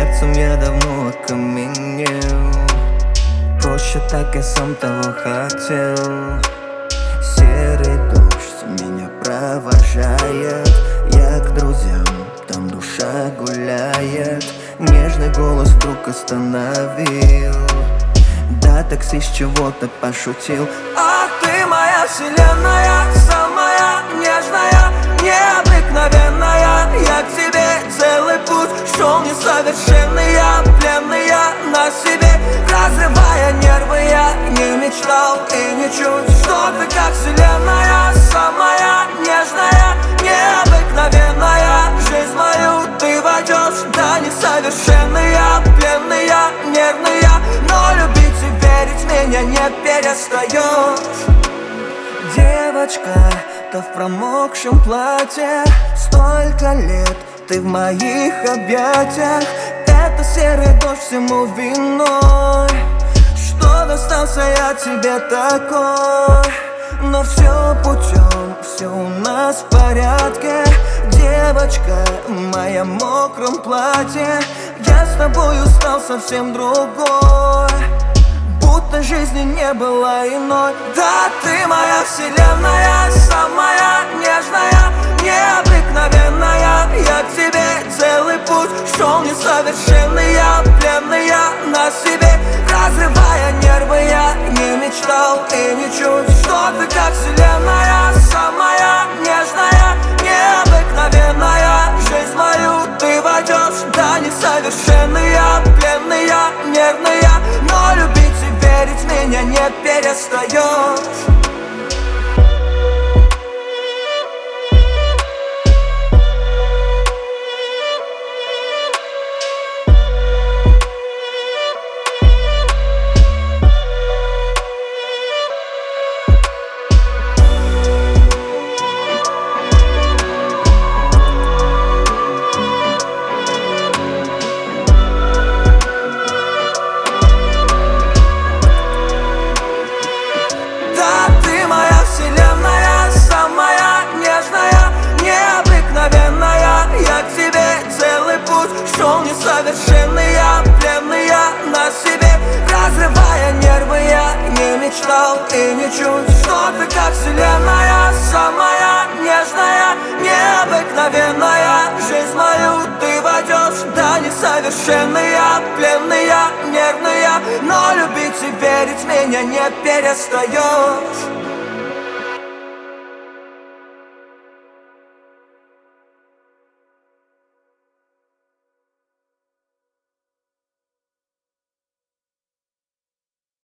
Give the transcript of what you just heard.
сердцем я давно окаменел. Проще так, я сам того хотел. Серый дождь меня провожает. Я к друзьям, там душа гуляет. Нежный голос вдруг остановил. Да, такси с чего-то пошутил. А ты моя вселенная, самая нежная, необыкновенная. Я к тебе целый путь шел несовершенный. Я пленный, я на себе, разрывая нервы. Я не мечтал и не чуть, что ты как вселенная, самая нежная, необыкновенная. Жизнь мою ты войдешь, да несовершенный. Я пленный, я нервный, я, но любить и верить меня не перестаешь. Девочка, ты в промокшем платье, столько лет ты в моих объятиях. Это серый дождь всему виной, что достался я тебе такой. Но все путем, все у нас в порядке. Девочка в моем мокром платье, я с тобою стал совсем другой, будто жизни не было иной. Да, ты моя вселенная, самая нежная, необыкновенная. Я к тебе целый путь шел несовершенный. Я пленный, я на себе, разрывая нервы. Я не мечтал и не чуть, что ты как вселенная, самая нежная, необыкновенная. Жизнь мою ты войдешь, да несовершенный. Я пленный, я нервный, я, но любить и верить меня не перестаешь. Шел несовершенный, я пленный, я на себе, разрывая нервы. Я не мечтал и не чуть, что ты как вселенная, самая нежная, необыкновенная. Жизнь мою ты войдешь, да несовершенный. Я пленный, я нервный, я, но любить и верить меня не перестаешь.